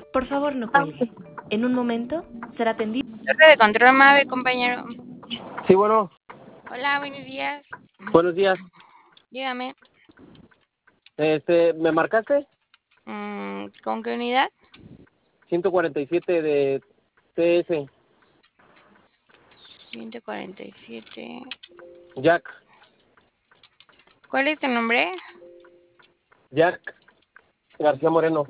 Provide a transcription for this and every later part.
Por favor, no cuelgue. En un momento será atendido. Torre de control Mave, compañero. Sí, bueno, Hola, buenos días. buenos días. Dígame, ¿Me marcaste? ¿con qué unidad? 147 de TS, 147. Jack, ¿Cuál es tu nombre? Jack García Moreno.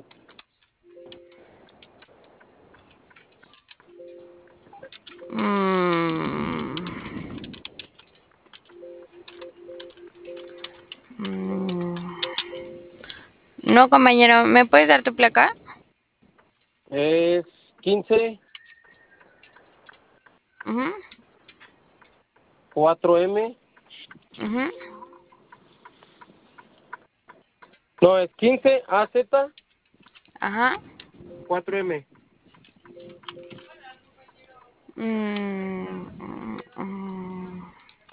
Mm, mm, No, compañero, ¿me puedes dar tu placa? Es 15 Ujú, 4M. ujú. No, es 15 AZ Ajá. 4M. Mm, mm, mm.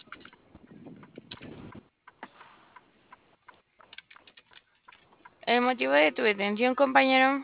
El motivo de tu detención, compañero,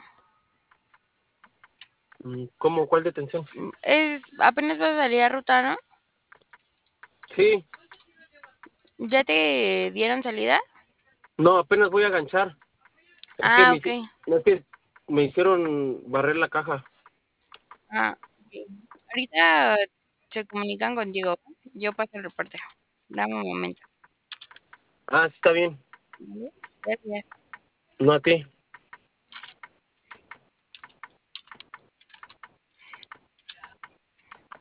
¿Cómo? ¿Cuál detención? es apenas vas a salir a ruta, ¿no? Sí, ¿Ya te dieron salida? no, apenas voy a ganchar. Es que Ah, me, ok. hici- es que me hicieron barrer la caja. Ah, ok. Ahorita se comunican contigo. Yo paso el reporte. Dame un momento. Ah, sí, está bien. ¿Vale? Gracias. No a ti.